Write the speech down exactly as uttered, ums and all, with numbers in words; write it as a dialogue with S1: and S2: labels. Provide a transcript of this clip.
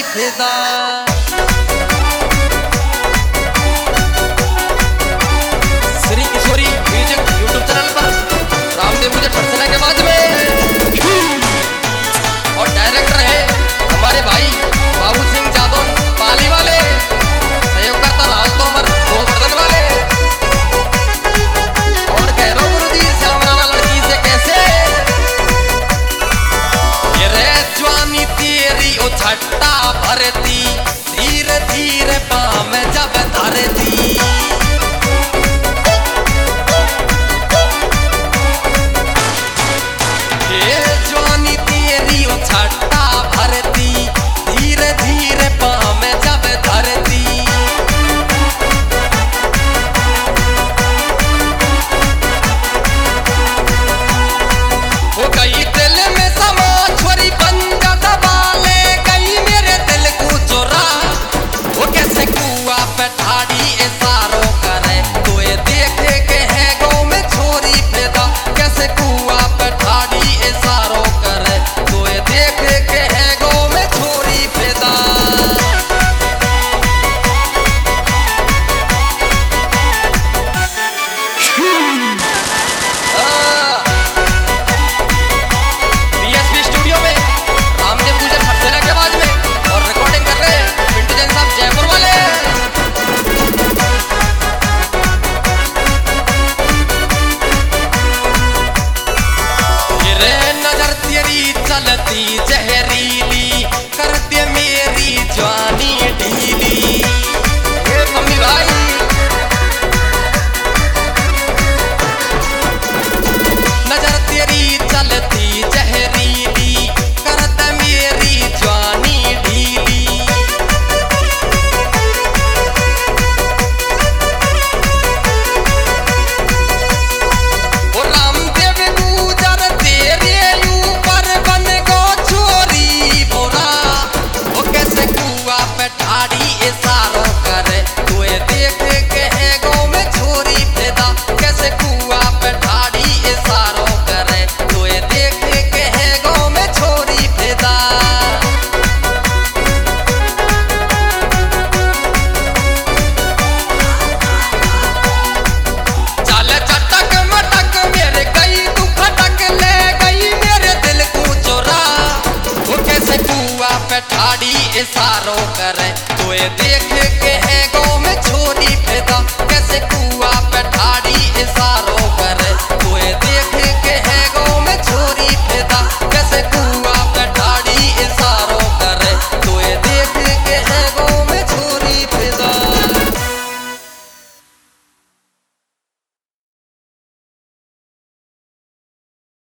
S1: फिदा। Shri Kishori music YouTube channel पर रामदेव मुझे ठरसना के बाद में और डायरेक्टर है हमारे भाई बाबू सिंह जादौन पाली वाले, सहयोगकर्ता राज तोमर गोवर्धन वाले। और कह रहा गुरु जी श्याम राणा लड़की से कैसे ये रे जवानी तेरी ओ छट्टा भरती, धीरे धीरे पाम जब धरती। ये जवानी तेरी ओ छट्टा भरती, धीरे धीरे पाम जब धरती। वो गई दिल में समा छोरी पंजा दबा ले गई मेरे दिल को चोरा। वो कैसे कुआ पे ठाड़ी इशारों करे, तो ये देखे के है गाँव में छोरी फिदा। कैसे कुआ पे ठाड़ी इशारों करे, तो ये देखे के है गाँव में छोरी फिदा। बीएसपी स्टूडियो में रामदेव गुजर ठरसना के बाद में और रिकॉर्डिंग कर रहे हैं पिंटू जैन साहब जयपुर वाले। रे नजर तेरी चलती जहरीली, कर दे मेरी जवानी ढीली। ए मम्मी भाई नजर तेरी चलती जहरीली, कर दे मेरी जवानी ढीली। ओ रामदेव गुजर तेरे ऊपर बन गो छोरी भोला। वो कैसे कुआ पे ठाड़ी